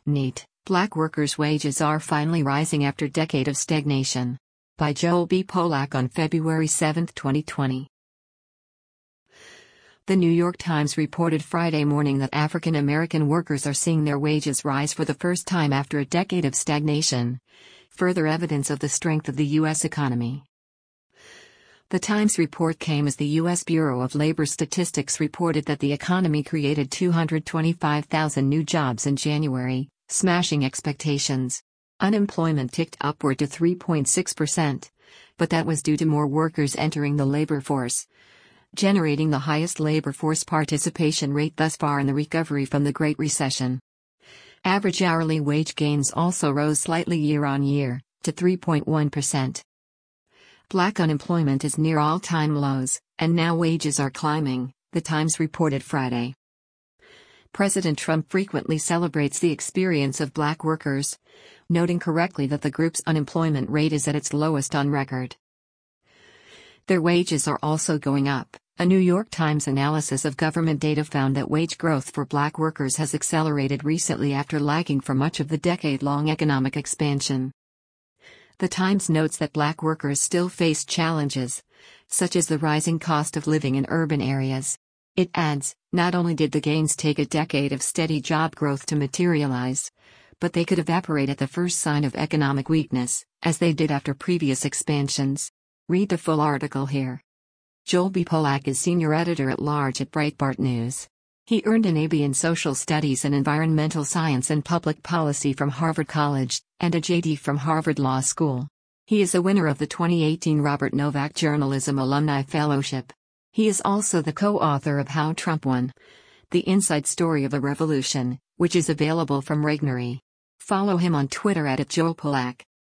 NEAT, Black workers' wages are finally rising after a decade of stagnation. By Joel B. Polak on February 7, 2020. The New York Times reported Friday morning that African American workers are seeing their wages rise for the first time after a decade of stagnation, further evidence of the strength of the U.S. economy. The Times report came as the U.S. Bureau of Labor Statistics reported that the economy created 225,000 new jobs in January, smashing expectations. Unemployment ticked upward to 3.6%, but that was due to more workers entering the labor force, generating the highest labor force participation rate thus far in the recovery from the Great Recession. Average hourly wage gains also rose slightly year-on-year, to 3.1%. Black unemployment is near all-time lows, and now wages are climbing, the Times reported Friday. President Trump frequently celebrates the experience of Black workers, noting correctly that the group's unemployment rate is at its lowest on record. Their wages are also going up. A New York Times analysis of government data found that wage growth for Black workers has accelerated recently after lagging for much of the decade-long economic expansion. The Times notes that Black workers still face challenges, such as the rising cost of living in urban areas. It adds, not only did the gains take a decade of steady job growth to materialize, but they could evaporate at the first sign of economic weakness, as they did after previous expansions. Read the full article here. Joel B. Polak is senior editor-at-large at Breitbart News. He earned an A.B. in Social Studies and Environmental Science and Public Policy from Harvard College, and a J.D. from Harvard Law School. He is a winner of the 2018 Robert Novak Journalism Alumni Fellowship. He is also the co-author of How Trump Won: The Inside Story of a Revolution, which is available from Regnery. Follow him on Twitter @JoelPolak.